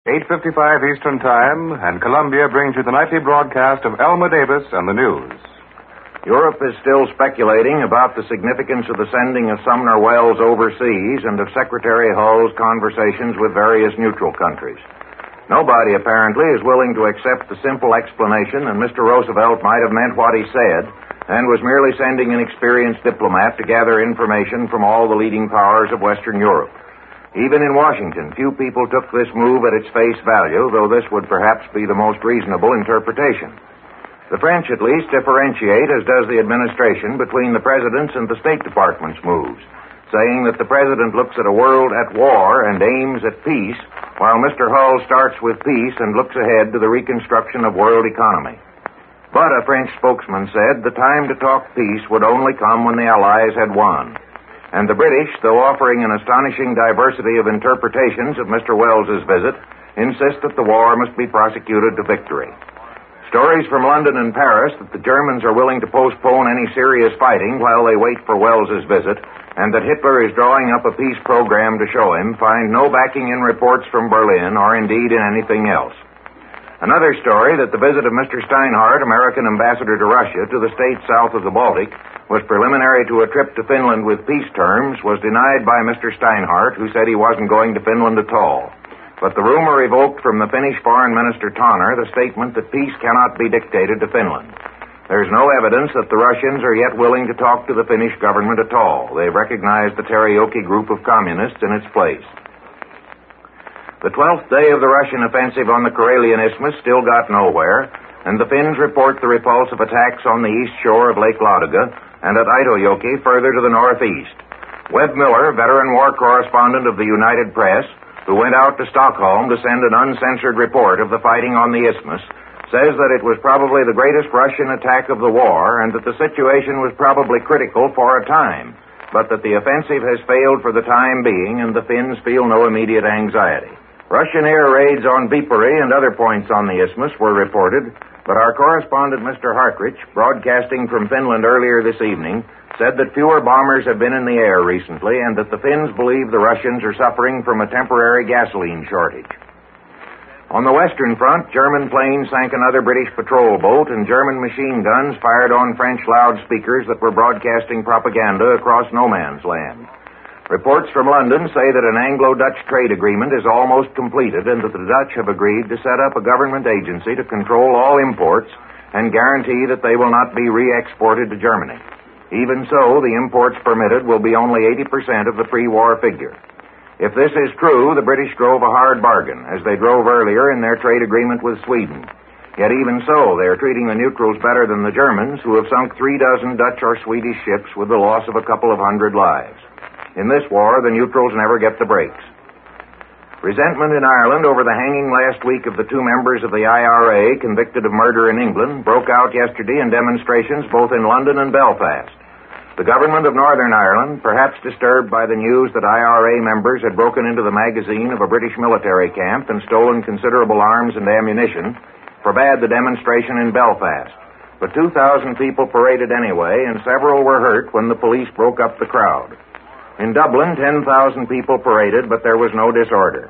8:55 Eastern Time, and Columbia brings you the nightly broadcast of Elmer Davis and the news. Europe is still speculating about the significance of the sending of Sumner Welles overseas and of Secretary Hull's conversations with various neutral countries. Nobody, apparently, is willing to accept the simple explanation that Mr. Roosevelt might have meant what he said and was merely sending an experienced diplomat to gather information from all the leading powers of Western Europe. Even in Washington, few people took this move at its face value, though this would perhaps be the most reasonable interpretation. The French, at least, differentiate, as does the administration, between the President's and the State Department's moves, saying that the President looks at a world at war and aims at peace, while Mr. Hull starts with peace and looks ahead to the reconstruction of world economy. But a French spokesman said the time to talk peace would only come when the Allies had won. And the British, though offering an astonishing diversity of interpretations of Mr. Welles's visit, insist that the war must be prosecuted to victory. Stories from London and Paris that the Germans are willing to postpone any serious fighting while they wait for Welles's visit, and that Hitler is drawing up a peace program to show him, find no backing in reports from Berlin or indeed in anything else. Another story that the visit of Mr. Steinhardt, American ambassador to Russia, to the states south of the Baltic, was preliminary to a trip to Finland with peace terms, was denied by Mr. Steinhardt, who said he wasn't going to Finland at all. But the rumor evoked from the Finnish Foreign Minister Tanner the statement that peace cannot be dictated to Finland. There's no evidence that the Russians are yet willing to talk to the Finnish government at all. They've recognized the Teriyaki group of communists in its place. The 12th day of the Russian offensive on the Karelian Isthmus still got nowhere, and the Finns report the repulse of attacks on the east shore of Lake Ladoga and at Aitojoki further to the northeast. Webb Miller, veteran war correspondent of the United Press, who went out to Stockholm to send an uncensored report of the fighting on the Isthmus, says that it was probably the greatest Russian attack of the war and that the situation was probably critical for a time, but that the offensive has failed for the time being and the Finns feel no immediate anxiety. Russian air raids on Viipuri and other points on the Isthmus were reported, but our correspondent, Mr. Hartrich, broadcasting from Finland earlier this evening, said that fewer bombers have been in the air recently and that the Finns believe the Russians are suffering from a temporary gasoline shortage. On the western front, German planes sank another British patrol boat and German machine guns fired on French loudspeakers that were broadcasting propaganda across no man's land. Reports from London say that an Anglo-Dutch trade agreement is almost completed and that the Dutch have agreed to set up a government agency to control all imports and guarantee that they will not be re-exported to Germany. Even so, the imports permitted will be only 80% of the pre-war figure. If this is true, the British drove a hard bargain, as they drove earlier in their trade agreement with Sweden. Yet even so, they are treating the neutrals better than the Germans, who have sunk 36 Dutch or Swedish ships with the loss of a couple of hundred lives. In this war, the neutrals never get the breaks. Resentment in Ireland over the hanging last week of the two members of the IRA convicted of murder in England broke out yesterday in demonstrations both in London and Belfast. The government of Northern Ireland, perhaps disturbed by the news that IRA members had broken into the magazine of a British military camp and stolen considerable arms and ammunition, forbade the demonstration in Belfast. But 2,000 people paraded anyway, and several were hurt when the police broke up the crowd. In Dublin, 10,000 people paraded, but there was no disorder.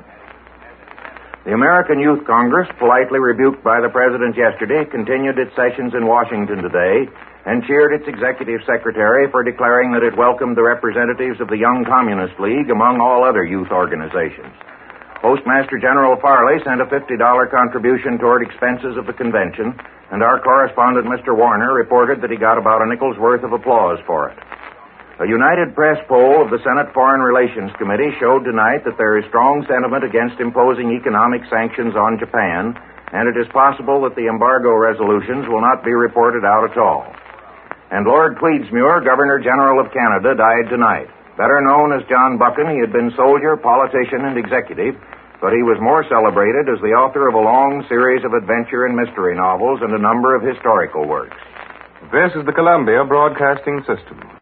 The American Youth Congress, politely rebuked by the President yesterday, continued its sessions in Washington today and cheered its executive secretary for declaring that it welcomed the representatives of the Young Communist League among all other youth organizations. Postmaster General Farley sent a $50 contribution toward expenses of the convention, and our correspondent, Mr. Warner, reported that he got about a nickel's worth of applause for it. A United Press poll of the Senate Foreign Relations Committee showed tonight that there is strong sentiment against imposing economic sanctions on Japan, and it is possible that the embargo resolutions will not be reported out at all. And Lord Tweedsmuir, Governor General of Canada, died tonight. Better known as John Buchan, he had been soldier, politician, and executive, but he was more celebrated as the author of a long series of adventure and mystery novels and a number of historical works. This is the Columbia Broadcasting System.